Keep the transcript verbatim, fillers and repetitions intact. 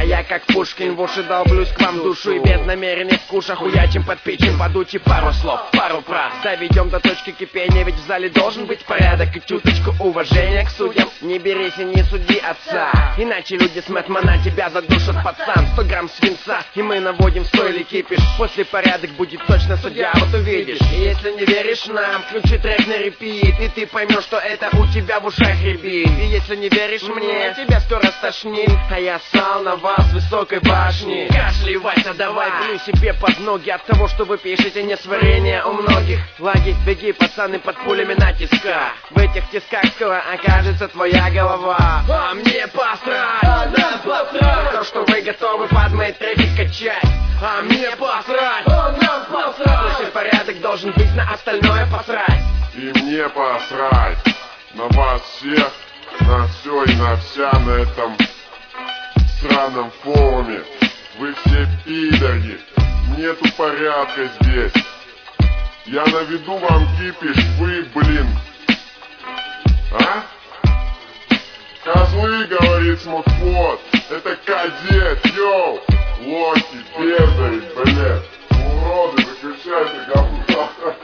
я как Пушкин в уши долблюсь к вам душу. И без намерения в куш охуячим, подпичем, подучи пару слов, пару фраз. Доведем до точки кипения, ведь в зале должен быть порядок и чуточку уважения к судьям. Не берись и не суди отца, иначе люди с Мэтмана тебя задушат, пацан. Сто грамм свинца, и мы наводим в стойле кипиш. После порядок будет точно судья, вот увидишь. И если не веришь нам, включи трек на репит, и ты поймешь, что это у тебя в ушах рябит. И если не веришь мне, тебя скоро стошнит, а я ссал на вас с высокой башни. Кашляй, Вася, давай, плюй себе под ноги от того, что вы пишете, не сварение у многих. Лаги, беги, пацаны, под пулями на тисках. В этих тисках скоро окажется твоя голова. А мне посрать, а нам посрать, то, что вы готовы под мои треки качать. А мне посрать, а нам посрать, если порядок должен быть, на остальное посрать. И мне посрать на вас всех, на все и на вся на этом сраном форуме. Вы все пидоры, нету порядка здесь. Я наведу вам кипиш, вы, блин. А? Козлы, говорит Смокфот, это кадет, йоу. Лохи, бездари, блядь. Уроды, выключайте говно.